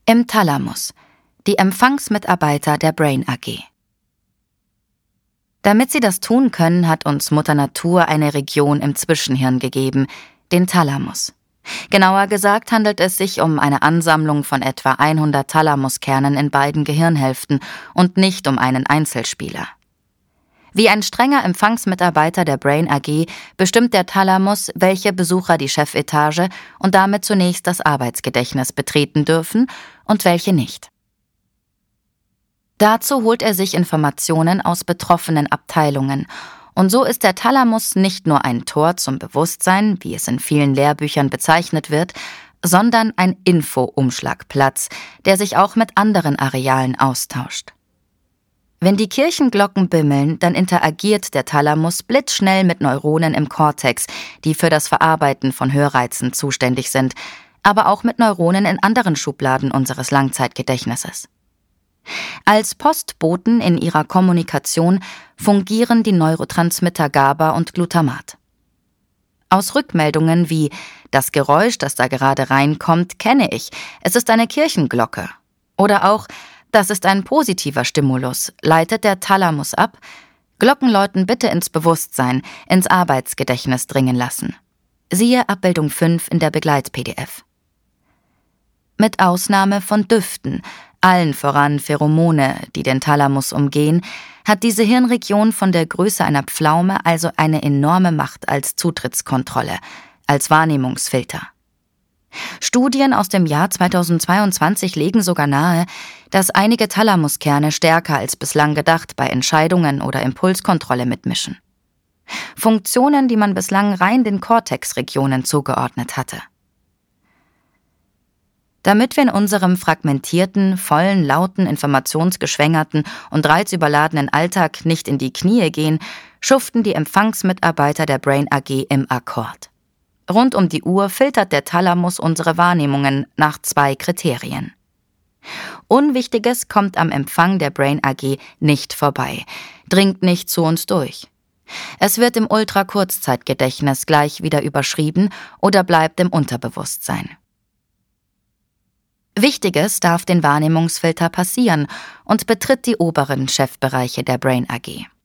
Im Thalamus, die Empfangsmitarbeiter der Brain AG. Damit sie das tun können, hat uns Mutter Natur eine Region im Zwischenhirn gegeben, den Thalamus. Genauer gesagt handelt es sich um eine Ansammlung von etwa 100 Thalamuskernen in beiden Gehirnhälften und nicht um einen Einzelspieler. Wie ein strenger Empfangsmitarbeiter der Brain AG bestimmt der Thalamus, welche Besucher die Chefetage und damit zunächst das Arbeitsgedächtnis betreten dürfen und welche nicht. Dazu holt er sich Informationen aus betroffenen Abteilungen. Und so ist der Thalamus nicht nur ein Tor zum Bewusstsein, wie es in vielen Lehrbüchern bezeichnet wird, sondern ein Info-Umschlagplatz, der sich auch mit anderen Arealen austauscht. Wenn die Kirchenglocken bimmeln, dann interagiert der Thalamus blitzschnell mit Neuronen im Kortex, die für das Verarbeiten von Hörreizen zuständig sind, aber auch mit Neuronen in anderen Schubladen unseres Langzeitgedächtnisses. Als Postboten in ihrer Kommunikation fungieren die Neurotransmitter GABA und Glutamat. Aus Rückmeldungen wie »Das Geräusch, das da gerade reinkommt, kenne ich. Es ist eine Kirchenglocke« oder auch »Das ist ein positiver Stimulus«, leitet der Thalamus ab: Glockenläuten bitte ins Bewusstsein, ins Arbeitsgedächtnis dringen lassen. Siehe Abbildung 5 in der Begleit-PDF. Mit Ausnahme von Düften, allen voran Pheromone, die den Thalamus umgehen, hat diese Hirnregion von der Größe einer Pflaume also eine enorme Macht als Zutrittskontrolle, als Wahrnehmungsfilter. Studien aus dem Jahr 2022 legen sogar nahe, dass einige Thalamuskerne stärker als bislang gedacht bei Entscheidungen oder Impulskontrolle mitmischen. Funktionen, die man bislang rein den Kortexregionen zugeordnet hatte. Damit wir in unserem fragmentierten, vollen, lauten, informationsgeschwängerten und reizüberladenen Alltag nicht in die Knie gehen, schuften die Empfangsmitarbeiter der Brain AG im Akkord. Rund um die Uhr filtert der Thalamus unsere Wahrnehmungen nach 2 Kriterien. Unwichtiges kommt am Empfang der Brain AG nicht vorbei, dringt nicht zu uns durch. Es wird im Ultrakurzzeitgedächtnis gleich wieder überschrieben oder bleibt im Unterbewusstsein. Wichtiges darf den Wahrnehmungsfilter passieren und betritt die oberen Chefbereiche der Brain AG.